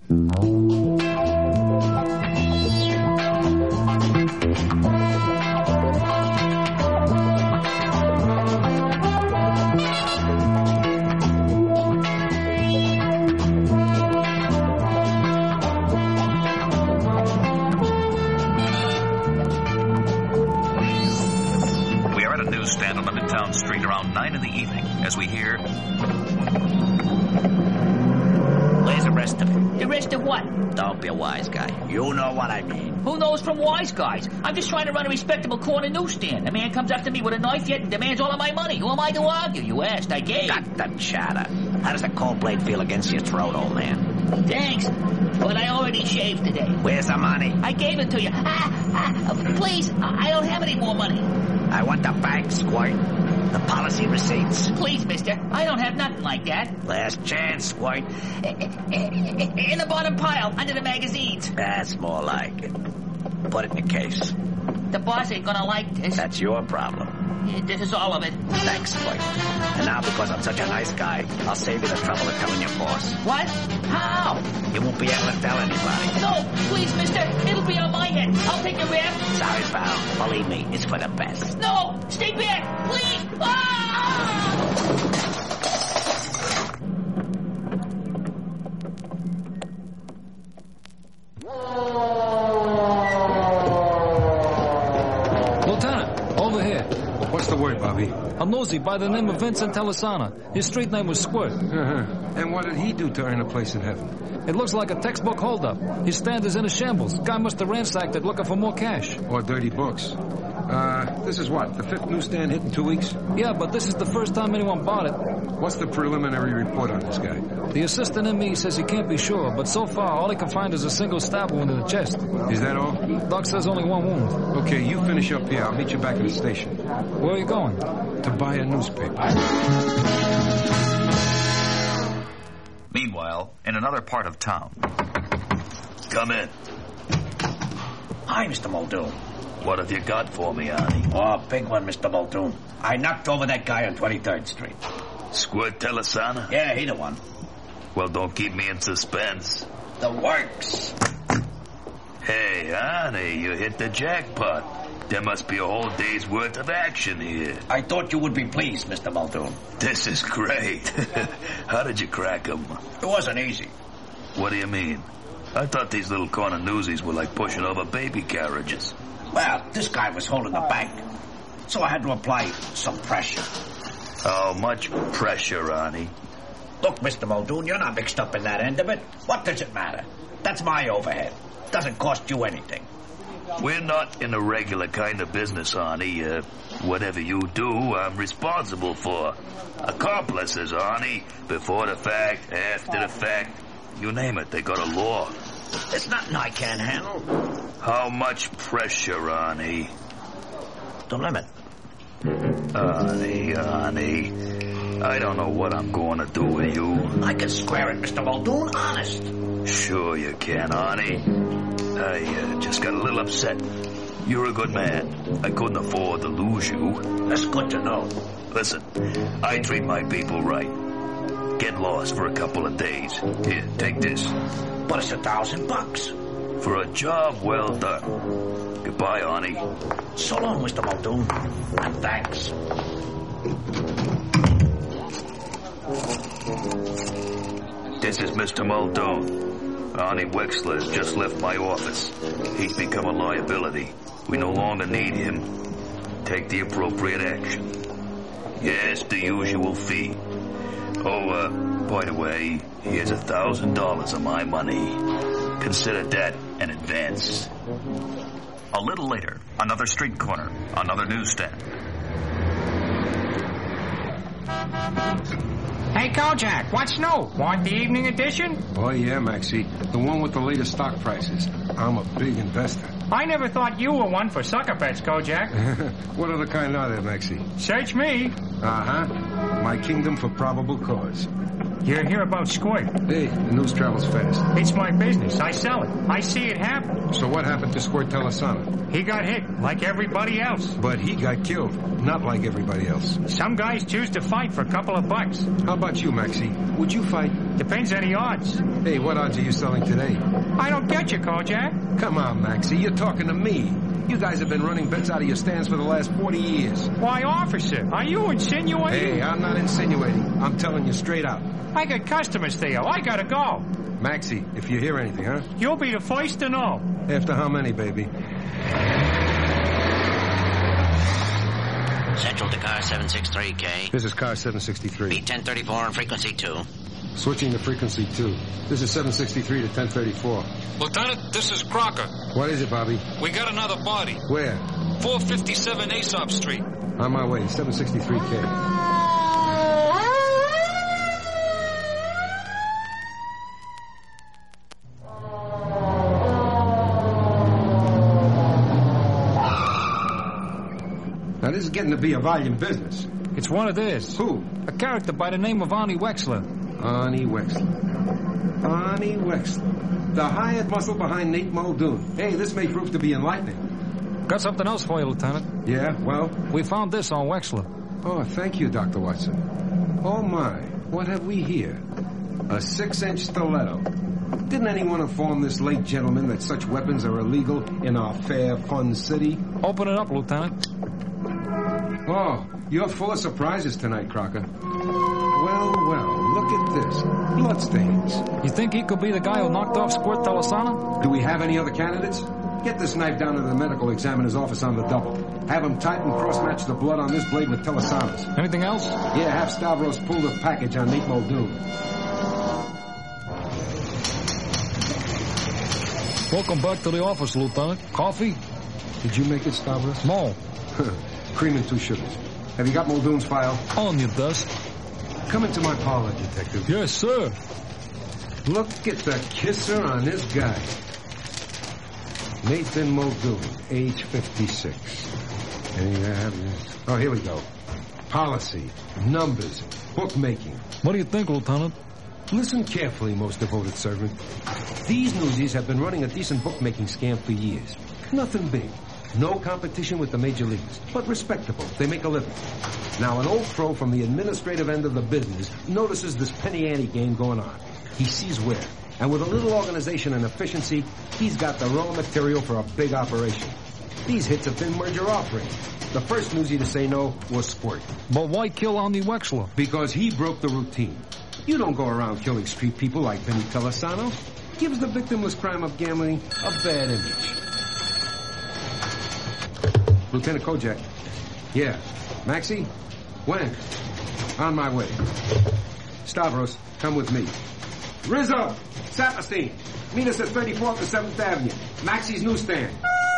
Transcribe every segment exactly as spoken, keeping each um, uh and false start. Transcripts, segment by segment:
Street around nine in the evening as we hear... Where's the rest of it? The rest of what? Don't be a wise guy. You know what I mean. Who knows from wise guys? I'm just trying to run a respectable corner newsstand. A man comes after me with a knife yet and demands all of my money. Who am I to argue? You asked, I gave. Got the chatter. How does the cold blade feel against your throat, old man? Thanks, but I already shaved today. Where's the money? I gave it to you. Ah, ah, please, I don't have any more money. I want the bank, Squirt. The policy receipts. Please, mister. I don't have nothing like that. Last chance, Squirt. In the bottom pile, under the magazines. That's more like it. Put it in the case. The boss ain't gonna like this. That's your problem. This is all of it. Thanks, Squirt. And now, because I'm such a nice guy, I'll save you the trouble of telling your boss. What? How? You won't be able to tell anybody. No, please, mister. It'll be on my head. I'll take the rap. Sorry, pal. Believe me, it's for the best. No! Stay back! Please! Ah! Lieutenant, over here. What's the word, Bobby? A nosy by the name of Vincent Telisana. His street name was Squirt. Uh-huh. And what did he do to earn a place in heaven? It looks like a textbook holdup. His stand is in a shambles. Guy must have ransacked it looking for more cash. Or dirty books. Uh, this is what, the fifth newsstand hit in two weeks? Yeah, but this is the first time anyone bought it. What's the preliminary report on this guy? The assistant in me says he can't be sure, but so far all he can find is a single stab wound in the chest. Is that all? Doc says only one wound. Okay, you finish up here. I'll meet you back at the station. Where are you going? To buy a newspaper. Meanwhile, in another part of town. Come in. Hi, Mister Muldoon. What have you got for me, Arnie? Oh, big one, Mister Muldoon. I knocked over that guy on twenty-third Street. Squirt Telisana? Yeah, he the one. Well, don't keep me in suspense. The works. Hey, Arnie, you hit the jackpot. There must be a whole day's worth of action here. I thought you would be pleased, Mister Muldoon. This is great. How did you crack 'em? It wasn't easy. What do you mean? I thought these little corner newsies were like pushing over baby carriages. Well, this guy was holding the bank, so I had to apply some pressure. How much pressure, Arnie? Look, Mister Muldoon, you're not mixed up in that end of it. What does it matter? That's my overhead. Doesn't cost you anything. We're not in a regular kind of business, Arnie. Uh, whatever you do, I'm responsible for. Accomplices, Arnie. Before the fact, after the fact. You name it, they got a law. There's nothing I can't handle. How much pressure, Arnie? The limit. Arnie, Arnie. I don't know what I'm going to do with you. I can square it, Mister Muldoon, honest. Sure you can, Arnie. I uh, just got a little upset. You're a good man. I couldn't afford to lose you. That's good to know. Listen, I treat my people right. Get lost for a couple of days. Here, take this. But it's a thousand bucks. For a job well done. Goodbye, Arnie. So long, Mister Muldoon. And thanks. This is Mister Muldoon. Arnie Wexler has just left my office. He's become a liability. We no longer need him. Take the appropriate action. Yes, the usual fee. Oh, uh, by the way, here's a thousand dollars of my money. Consider that an advance. A little later, another street corner, another newsstand. Hey, Kojak, what's new? Want the evening edition? Oh, yeah, Maxie. The one with the latest stock prices. I'm a big investor. I never thought you were one for sucker bets, Kojak. What other kind are there, Maxie? Search me. Uh-huh. My kingdom for probable cause. You hear about Squirt? Hey, the news travels fast. It's my business. I sell it. I see it happen. So what happened to Squirt Telisana? He got hit, like everybody else. But he got killed, not like everybody else. Some guys choose to fight for a couple of bucks. How about you, Maxie? Would you fight? Depends on the odds. Hey, what odds are you selling today? I don't get you, Kojak. Come on, Maxie, you're talking to me. You guys have been running bets out of your stands for the last forty years. Why, officer, are you insinuating? Hey, I'm not insinuating. I'm telling you straight out. I got customers, Theo. I gotta go. Maxie, if you hear anything, huh? You'll be the first to know. After how many, baby? Central to car seven sixty-three, K. This is car seven sixty-three. Beat ten thirty-four on frequency two. Switching to frequency two. This is seven sixty-three to ten thirty-four. Lieutenant, this is Crocker. What is it, Bobby? We got another body. Where? four fifty-seven Aesop Street. On my way, seven sixty-three K. Now, this is getting to be a volume business. It's one of theirs. Who? A character by the name of Arnie Wexler. Arnie Wexler. Arnie Wexler. The hired muscle behind Nate Muldoon. Hey, this may prove to be enlightening. Got something else for you, Lieutenant. Yeah, well? We found this on Wexler. Oh, thank you, Doctor Watson. Oh, my. What have we here? A six-inch stiletto. Didn't anyone inform this late gentleman that such weapons are illegal in our fair, fun city? Open it up, Lieutenant. Oh, you're full of surprises tonight, Crocker. Well, well, look at this. Bloodstains. You think he could be the guy who knocked off Squirt Telasana? Do we have any other candidates? Get this knife down to the medical examiner's office on the double. Have him tight and cross-match the blood on this blade with Telasana's. Anything else? Yeah, have Stavros pull the package on Nate Muldoon. Welcome back to the office, Lieutenant. Coffee? Did you make it, Stavros? No. Cream and two sugars. Have you got Muldoon's file? On your desk. Come into my parlor, Detective. Yes, sir. Look at the kisser on this guy. Nathan Muldoon, age fifty-six. And you have... Oh, here we go. Policy, numbers, bookmaking. What do you think, Lieutenant? Listen carefully, most devoted servant. These newsies have been running a decent bookmaking scam for years. Nothing big. No competition with the major leagues, but respectable. They make a living. Now, an old pro from the administrative end of the business notices this penny ante game going on. He sees where. And with a little organization and efficiency, he's got the raw material for a big operation. These hits have been merger offerings. The first newsie to say no was Squirt. But why kill Arnie Wexler? Because he broke the routine. You don't go around killing street people like Vinny Telasano. Gives the victimless crime of gambling a bad image. Lieutenant Kojak. Yeah. Maxie? When? On my way. Stavros, come with me. Rizzo! Saperstein! Meet us at thirty-fourth and seventh Avenue. Maxie's newsstand.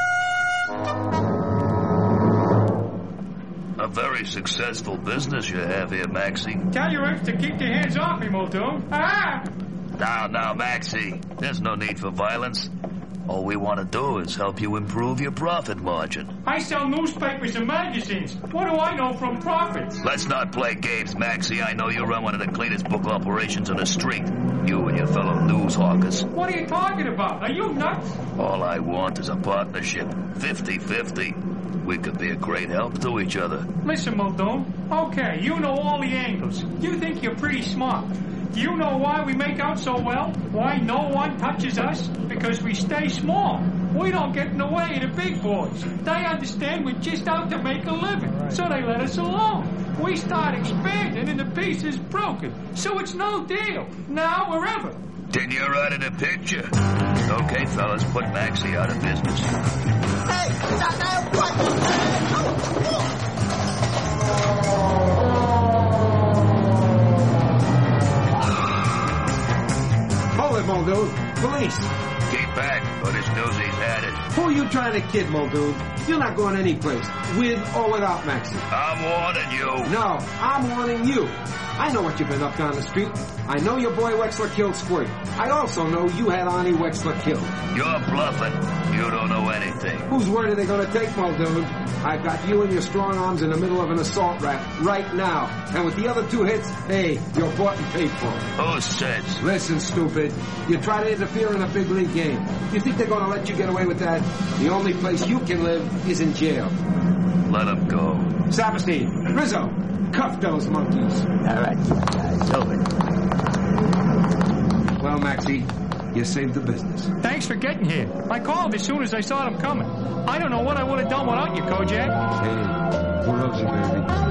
A very successful business you have here, Maxie. Tell your ex to keep their hands off me, Muldoon. Ah! Now, now, Maxie. There's no need for violence. All we want to do is help you improve your profit margin. I sell newspapers and magazines. What do I know from profits? Let's not play games, Maxie. I know you run one of the cleanest book operations on the street. You and your fellow news hawkers. What are you talking about? Are you nuts? All I want is a partnership. fifty-fifty. We could be a great help to each other. Listen, Muldoon. Okay, you know all the angles. You think you're pretty smart. Do you know why we make out so well? Why no one touches us? Because we stay small. We don't get in the way of the big boys. They understand we're just out to make a living, so they let us alone. We start expanding and the piece is broken, so it's no deal, now or ever. Then you're out of the picture. Okay, fellas, put Maxie out of business. Hey, that guy, what? Hold it, Muldoon. Police. Keep back, or this newsie's had it. Who are you trying to kid, Muldoon? You're not going anyplace, with or without Maxie. I'm warning you. No, I'm warning you. I know what you've been up to on the street. I know your boy Wexler killed Squirt. I also know you had Arnie Wexler killed. You're bluffing. You don't know anything. Whose word are they going to take, Muldoon? I've got you and your strong arms in the middle of an assault rap right now. And with the other two hits, hey, you're bought and paid for. Who says? Listen, stupid. You try to interfere in a big league game. You think they're going to let you get away with that? The only place you can live is in jail. Let him go. Saperstein, Rizzo, cuff those monkeys. All right, guys, over. Maxie. You saved the business. Thanks for getting here. I called as soon as I saw them coming. I don't know what I would have done without you, Kojak. Hey, who loves you, baby?